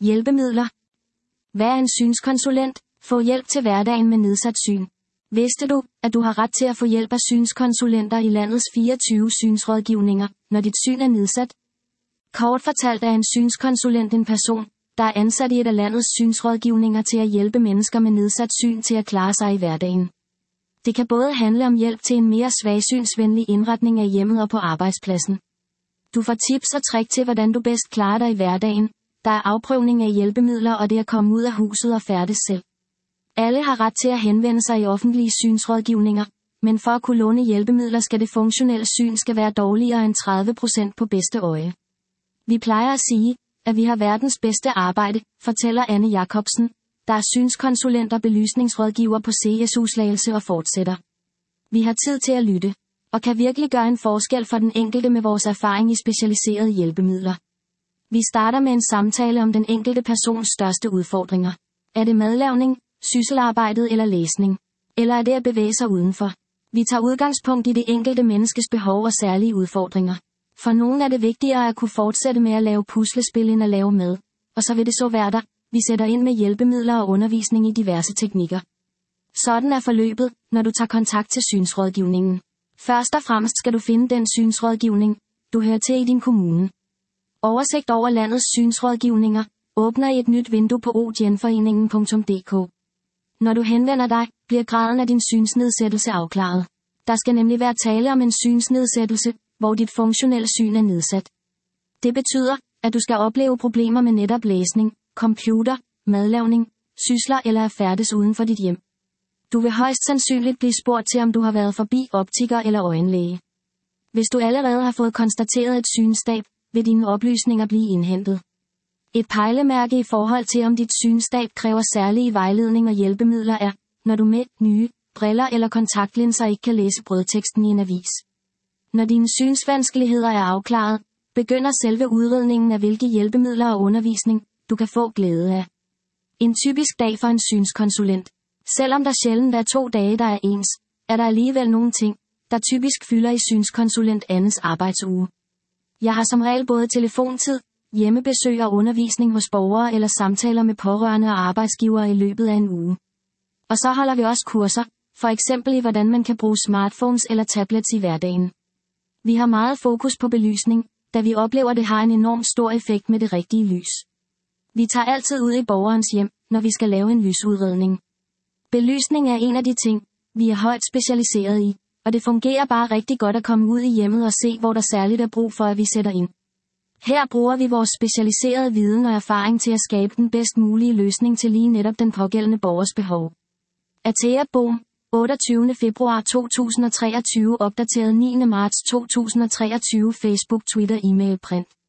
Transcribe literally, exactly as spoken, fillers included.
Hjælpemidler. Hvad er en synskonsulent? Få hjælp til hverdagen med nedsat syn. Vidste du, at du har ret til at få hjælp af synskonsulenter i landets fireogtyve synsrådgivninger, når dit syn er nedsat? Kort fortalt er en synskonsulent en person, der er ansat i et af landets synsrådgivninger til at hjælpe mennesker med nedsat syn til at klare sig i hverdagen. Det kan både handle om hjælp til en mere svagsynsvenlig indretning af hjemmet og på arbejdspladsen. Du får tips og trick til, hvordan du bedst klarer dig i hverdagen. Der er afprøvning af hjælpemidler og det at komme ud af huset og færdes selv. Alle har ret til at henvende sig i offentlige synsrådgivninger, men for at kunne låne hjælpemidler skal det funktionelle syn skal være dårligere end tredive procent på bedste øje. Vi plejer at sige, at vi har verdens bedste arbejde, fortæller Anne Jacobsen, der er synskonsulent og belysningsrådgiver på C S U Slagelse og fortsætter. Vi har tid til at lytte, og kan virkelig gøre en forskel for den enkelte med vores erfaring i specialiserede hjælpemidler. Vi starter med en samtale om den enkelte persons største udfordringer. Er det madlavning, sysselarbejdet eller læsning? Eller er det at bevæge sig udenfor? Vi tager udgangspunkt i det enkelte menneskes behov og særlige udfordringer. For nogen er det vigtigere at kunne fortsætte med at lave puslespil end at lave mad. Og så vil det så være der, vi sætter ind med hjælpemidler og undervisning i diverse teknikker. Sådan er forløbet, når du tager kontakt til synsrådgivningen. Først og fremmest skal du finde den synsrådgivning, du hører til i din kommune. Oversigt over landets synsrådgivninger åbner i et nyt vindue på o genforeningen punktum d k. Når du henvender dig, bliver graden af din synsnedsættelse afklaret. Der skal nemlig være tale om en synsnedsættelse, hvor dit funktionelle syn er nedsat. Det betyder, at du skal opleve problemer med netop læsning, computer, madlavning, sysler eller at færdes uden for dit hjem. Du vil højst sandsynligt blive spurgt til, om du har været forbi optiker eller øjenlæge. Hvis du allerede har fået konstateret et synstab, vil dine oplysninger blive indhentet. Et pejlemærke i forhold til, om dit synstab kræver særlige vejledning og hjælpemidler er, når du med nye briller eller kontaktlinser ikke kan læse brødteksten i en avis. Når dine synsvanskeligheder er afklaret, begynder selve udredningen af hvilke hjælpemidler og undervisning, du kan få glæde af. En typisk dag for en synskonsulent. Selvom der sjældent er to dage, der er ens, er der alligevel nogle ting, der typisk fylder i synskonsulent Annes arbejdsuge. Jeg har som regel både telefontid, hjemmebesøg og undervisning hos borgere eller samtaler med pårørende og arbejdsgivere i løbet af en uge. Og så holder vi også kurser, for eksempel i hvordan man kan bruge smartphones eller tablets i hverdagen. Vi har meget fokus på belysning, da vi oplever, det har en enorm stor effekt med det rigtige lys. Vi tager altid ud i borgerens hjem, når vi skal lave en lysudredning. Belysning er en af de ting, vi er højt specialiseret i, og det fungerer bare rigtig godt at komme ud i hjemmet og se, hvor der særligt er brug for, at vi sætter ind. Her bruger vi vores specialiserede viden og erfaring til at skabe den bedst mulige løsning til lige netop den pågældende borgers behov. Atea Boom, otteogtyvende februar to tusind og treogtyve, opdateret niende marts to tusind og treogtyve, Facebook, Twitter, e-mail, print.